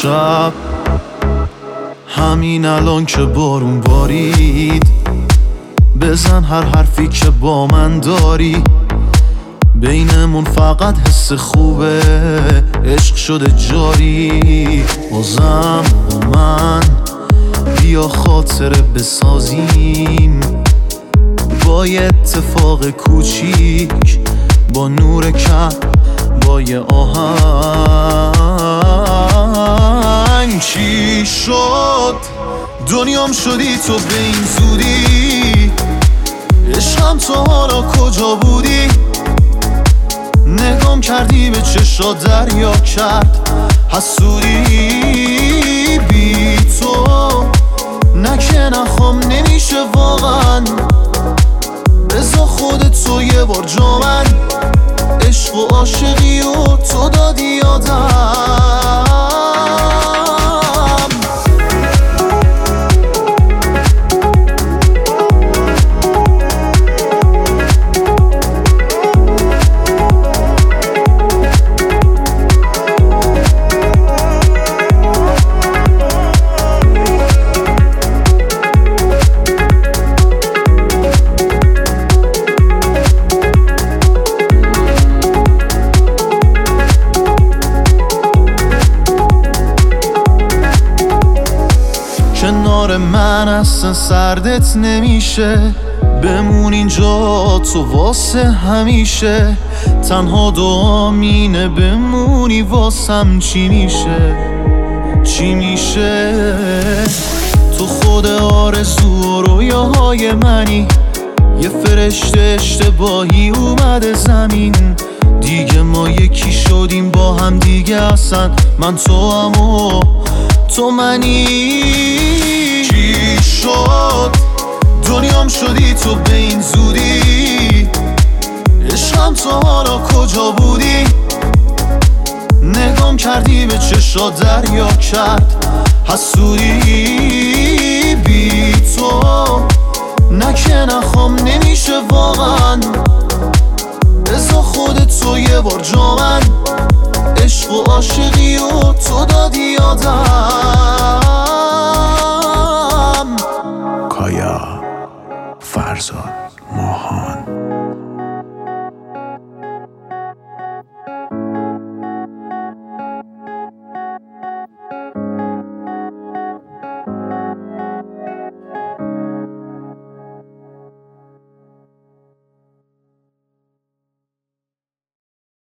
شب همین الان که بارون بارید، بزن هر حرفی که با من داری. بینمون فقط حس خوبه، عشق شده جاری. بازم با من بیا خاطره بسازیم، با یه اتفاق کوچیک، با نور کم، با یه آهنگ. چی شد دنیام شدی تو به این زودی؟ عشقم تو حالا کجا بودی؟ نگام کردی به چشات دریا کرد حسودی. بی تو نکه نخوام نمیشه واقعا، بذار خودت تو یه بار جا من. عشق و عاشقی و تو دادی یادم. کنار من اصلا سردت نمیشه، بمون اینجا تو واسه همیشه. تنها دعام اینه بمونی واسم. چی میشه چی میشه؟ تو خود آرزو و رویاهای منی، یه فرشته اشتباهی اومده زمین. دیگه ما یکی شدیم با هم دیگه، اصلا من تو هم و تو منی. چی شد دنیام شدی تو به این زودی؟ عشقم تو حالا کجا بودی؟ نگام کردی به چشات دریا کرد حسودی. بی تو نکه نخوام نمیشه واقعا، بذار خودت تو یه بار جا من. عشق و عاشقی و تو دادی یادم.